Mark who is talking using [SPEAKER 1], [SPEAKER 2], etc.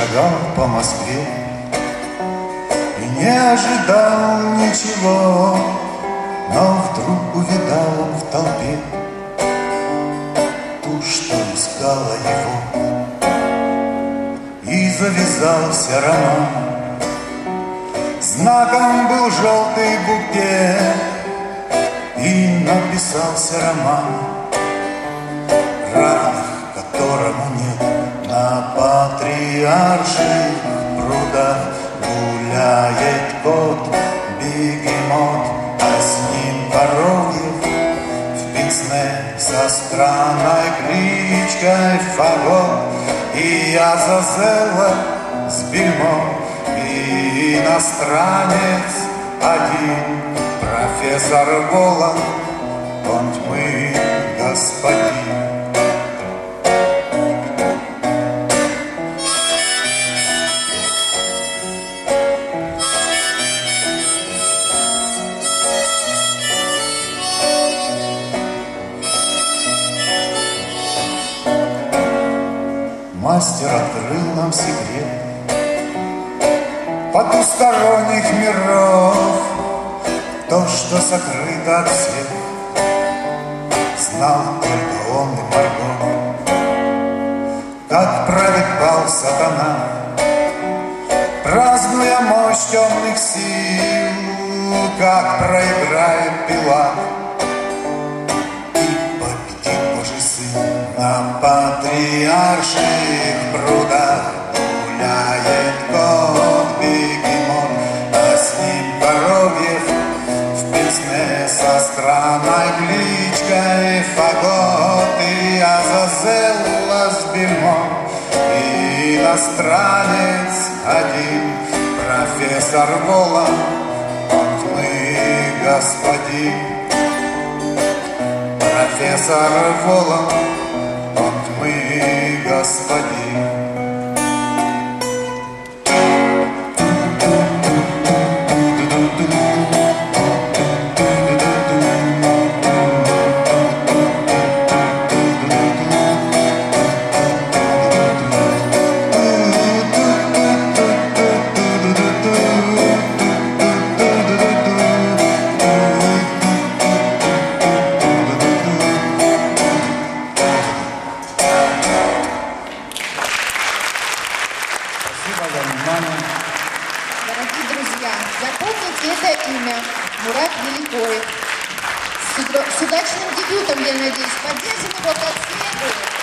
[SPEAKER 1] шагал по Москве и не ожидал ничего, но вдруг увидал он в толпе ту, что искала его. И завязался роман. Знаком был желтый букет, и написался роман, равных которому нет. На патриарших прудах гуляет кот бегемот, а с ним Воровьев в пенсне со странной кличкой Фагот. И Азазелла с бельмом, и иностранец один, профессор Волан, он тьмы господин. Мастер открыл нам секрет потусторонних миров, то, что сокрыто от всех, знал только он и Марго. Как правит бал сатана, празднуя мощь темных сил, как проиграет Пилат и победит Божий Сын. На патриарших прудах гуляет кот бегемот, а с ним Воровьев в песне со странной кличкой Фагот. И Азазелла с бельмом, и иностранец один, профессор Волан, он тьмы господин. Профессор Волан, он тьмы господин.
[SPEAKER 2] Дорогие друзья, запомните это имя — Мурат Великоев. С удачным дебютом, я надеюсь. Поддержим его как следует.